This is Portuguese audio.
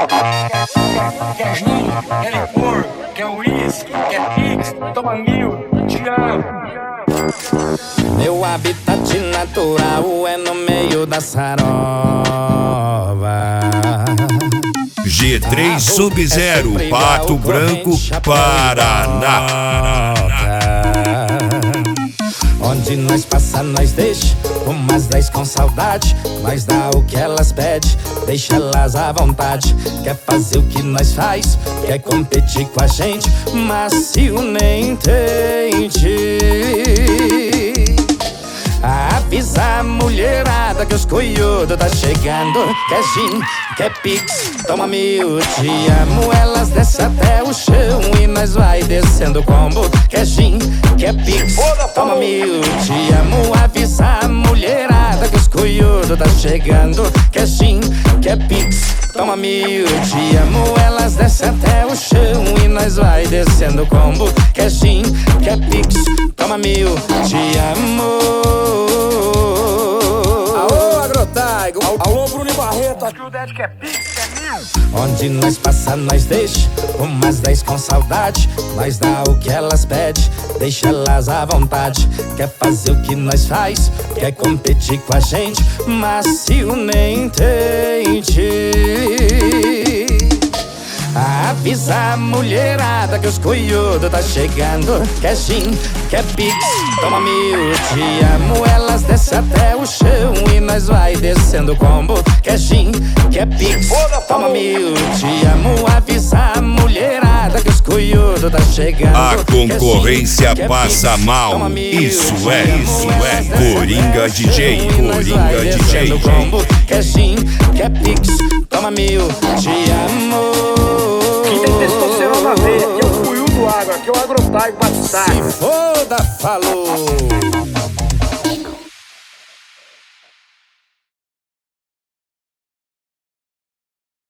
Quer gin, quer licor, quer uísque, quer pix, toma mil, te amo. Meu habitat natural é no meio da sarova. G3 Sub-Zero, Pato Branco, Paraná. Onde nós passa, nós deixa umas 10 com saudade. Nós dá o que elas pedem, deixa elas à vontade. Quer fazer o que nós faz, quer competir com a gente, macio nem tente. Avisa a mulherada que os coiudos tá chegando. Quer gin, quer pix, toma mil, te amo. Elas descem até o chão e nós vai descendo o combo. Quer gin, quer pix, toma mil, te amo. Avisa a mulherada que os coiudos tá chegando. Quer gin, quer pix, toma mil, te amo. Elas descem até o chão e nós vai descendo o combo. Quer gin, quer pix, toma mil, te amo. Alô, Agrotaigo. Alô, Bruno Barreto. Aqui o Ded quer pix, quer mil. Onde nós passa, nós deixa umas 10 com saudade. Nós dá o que elas pedem, deixa elas à vontade. Quer fazer o que nós faz, quer competir com a gente, macio nem tente. Avisa a mulherada que os coiudos tá chegando. Quer gin, quer pix, toma mil, te amo. Elas descem até o chão e nós vai descendo o combo. Quer gin, quer pix, toma mil, te amo. Avisa a mulherada que os coiudos tá chegando. A concorrência passa mal. Isso é Coringa DJ, Coringa DJ. Quer gin, quer pix, toma mil, te amo. Quem tem testosterona na veia, aqui é o Cuiu do Agro, aqui é o Agrotaigo Batistado. Se foda, falou.